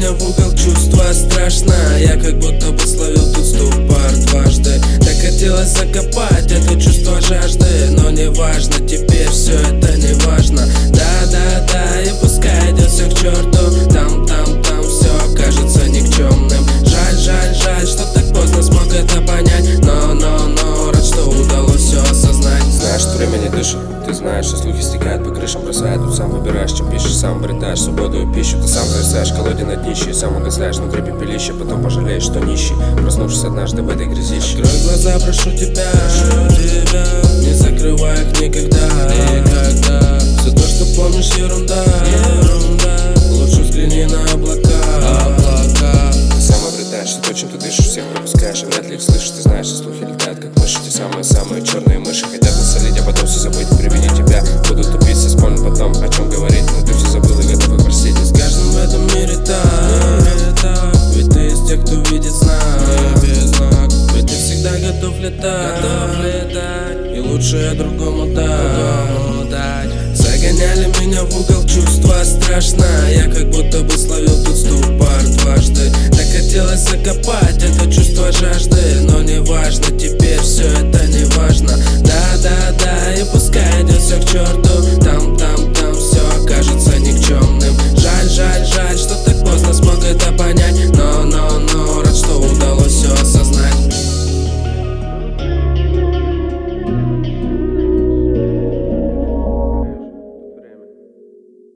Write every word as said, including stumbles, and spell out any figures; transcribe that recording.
меня в угол, чувство страшно. Я как будто бы словил тут ступор дважды. Так хотелось закопать это чувство жажды, но не важно, теперь все это не важно. Да-да-да, и пускай идет все к черту. Там, там, там все кажется никчемным. Жаль, жаль, жаль, что так поздно смог это понять. Но, но, но, рад, что удалось все осознать. Знаешь, что время не дышит. Ты знаешь, что слухи стекают по крышам, бросают. Тут сам выбираешь, чем пишешь, сам обретаешь свободу и пищу. Ты сам зависаешь, колоде на днище, и сам угасаешь внутри пепелища. Потом пожалеешь, что нищий, проснувшись однажды в этой грязище. Открой глаза, прошу тебя, прошу тебя, не закрывай их никогда, никогда. Все то, что помнишь, ерунда, ерунда. Лучше взгляни на облака, облака. Ты сам обретаешь, что то, чем ты дышишь, всех пропускаешь, и вряд ли их слышишь. Ты знаешь, что слухи летают, как мыши, те самые-самые черные мыши.